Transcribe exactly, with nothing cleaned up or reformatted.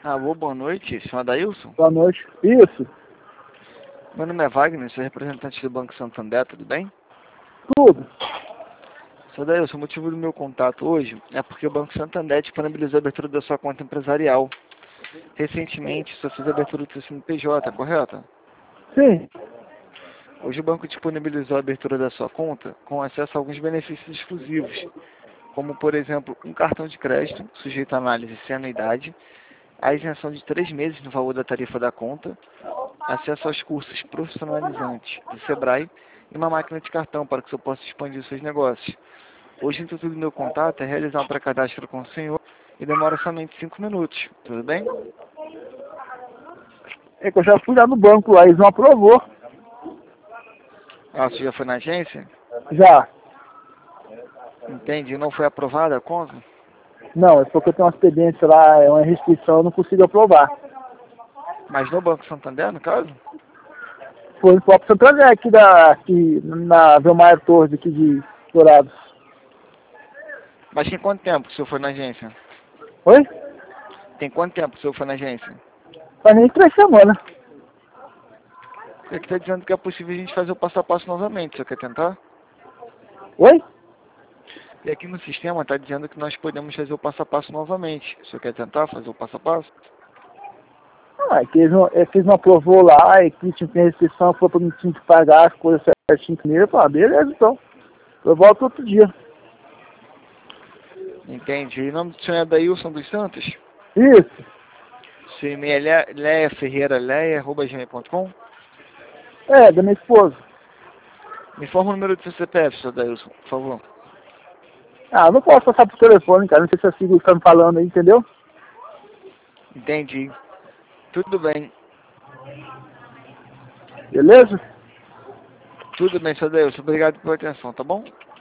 Alô, boa noite, senhor Adailson? Boa noite. Isso, Meu nome é Wagner, sou representante do Banco Santander, tudo bem? tudo. Senhor Adailson, o motivo do meu contato hoje é porque o Banco Santander disponibilizou a abertura da sua conta empresarial. Recentemente, você fez a abertura do seu C N P J, correto? Sim. Hoje o banco disponibilizou a abertura da sua conta com acesso a alguns benefícios exclusivos, como, por exemplo, um cartão de crédito, sujeito à análise sem anuidade, a isenção de três meses no valor da tarifa da conta, acesso aos cursos profissionalizantes do Sebrae e uma máquina de cartão para que você possa expandir os seus negócios. Hoje, o intuito do meu contato é realizar um pré-cadastro com o senhor e demora somente cinco minutos, tudo bem? É que eu já fui lá no banco lá, eles não aprovou. Ah, você já foi na agência? Já. Entendi, não foi aprovada a conta? Não, é porque eu tenho uma experiência lá, é uma restrição, eu não consigo aprovar. Mas no Banco Santander, no caso? Foi no próprio Santander aqui da, aqui na Velmaia Torres aqui de Dourados. Mas tem quanto tempo que o senhor foi na agência? Oi? Tem quanto tempo que o senhor foi na agência? Faz nem três semanas. Você está dizendo que é possível a gente fazer o passo a passo novamente, você quer tentar? Oi? E aqui no sistema está dizendo que nós podemos fazer o passo a passo novamente. Você quer tentar fazer o passo a passo? Ah, é que eles não, é que eles não aprovou lá, e que tinha que ter restrição, foi para mim tinha que pagar as coisas certinho primeiro. Eu falei, ah, beleza então. Eu volto outro dia. Entendi. O nome do senhor é Dailson dos Santos? Isso. Seu e-mail é leia ferreira leia arroba gmail ponto com? É, da minha esposa. Me informa o número do seu C P F, senhor Dailson, por favor. Ah, eu não posso passar pro telefone, cara. Não sei se a Sigrid está me falando aí, entendeu? Entendi. Tudo bem. Beleza? Tudo bem, senhor Dailson. Obrigado pela atenção, tá bom?